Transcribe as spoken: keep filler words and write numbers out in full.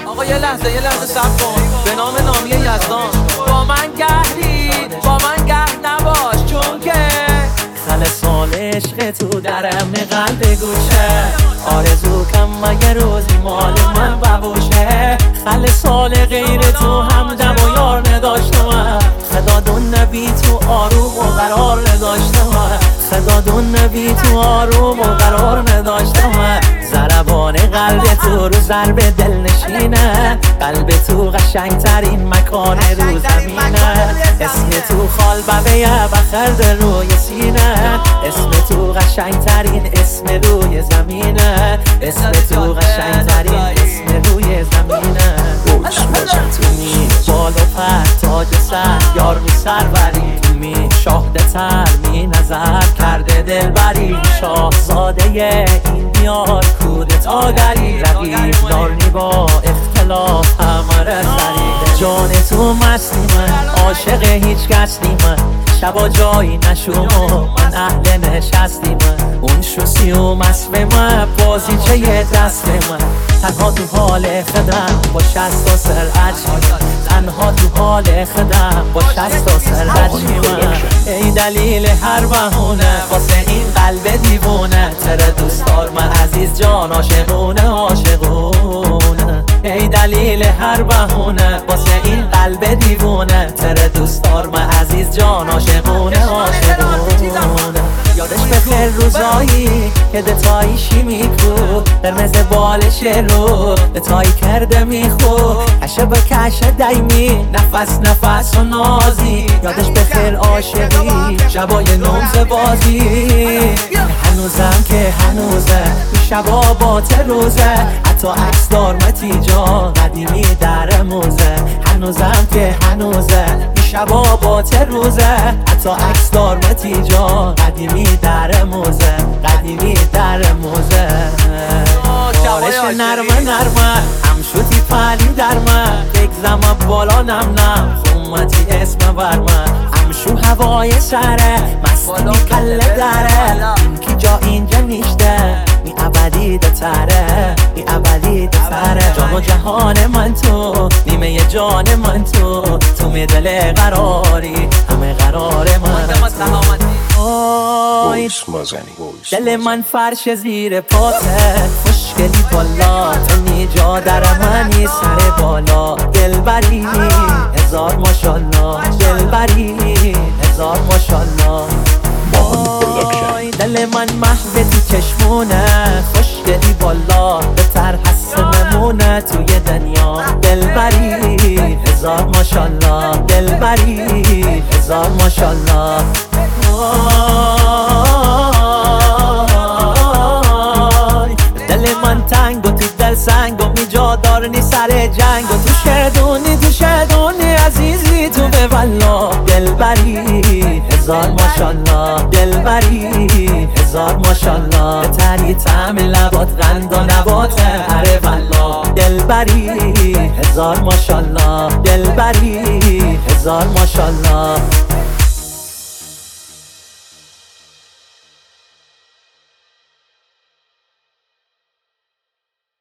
آقا یه لحظه یه لحظه صبر کن. به نام نامی یزدان با من گهری با من گه نباش، چون که خل سال عشق تو درم قلب گوشه، آرزو کم مگه روزی مال من ببوشه. خل سال غیر تو همدم و یار نداشتم، خدا دون نبی تو آروم و قرار نداشتم، خدا دون نبی تو آروم و قرار نداشتم. ضربان قلب تو رو ضرب دل نشینه، قلب تو قشنگ ترین مکان رو زمینه. اسم تو خال ببه بخرد روی سینه، اسم تو قشنگ ترین اسم روی زمینه، اسم تو قشنگ ترین اسم روی زمینه. تو می بال و پر تاج سر یار می سروری، تو می شاهده تر می نظر کرده دل بری. شاهزاده این دیار کودت آگری، رقیب دارنی با اختلاف همه سری. جان تو مستی من عاشق هیچ کس نی من، شبا جایی نشوم و من اهل نشستی من. اون شوسی و مصف من بازی چه یه دست من، تنها تو حال خدم با شست و سرعت، تنها تو حال خدم با شست و سرعت من. ای دلیل هر بهونه واسه این قلب دیوونه، تره دوستار من عزیز جان عاشقونه عاشقونه. ای دلیل هر بهونه واسه این قلب دیوونه، تره دوستار من عزیز جان عاشقونه عاشقونه. یادش بخیر روزایی که دتایی شیمی کو، قرمز بالش رو دتایی کرده میخو، کشه به کشه دایمی نفس نفس و نازی. یادش بخیر عاشقی شبای نمز بازی، هنوزم که هنوزه شبا با روزه، حتی عکس دار متی جا قدیمی در موزه. هنوزم که هنوزه شبا با روزه، حتی عکس دار متی جا قدیمی در موزه، قدیمی در موزه. بارش نرمه نرمه هم شوتی پلی در من، یک زمان بالا نم نم خمتی اسم بر من. همشو هوای سره مستی می کله داره، کی جا اینجا نیشته می ابدی دتره می ابدی دتره. جان و جهان من تو نیمه جان من تو، تو می دل قراری همه قرار من. آی دل من فرش زیر پاته، خوشگلی بالا تنی جا در منی سر بالا. دلبری هزار ماشالله، دلبری هزار ماشالله. آی دل من محو تو چشمونه، خوشگلی بالا بهتر هست نمونه توی دنیا. دلبری هزار ماشالله، دلبری هزار ماشالله. دل من تنگ و تو دل سنگ و می جا دارنی سر جنگ، و تو شدونی تو شدونی عزیزی تو به والله. دلبری هزار ماشالله، دلبری هزار ماشالله. بتری طعم لبات قند و نبات هره والله. دلبری هزار ماشالله، دلبری هزار ماشالله.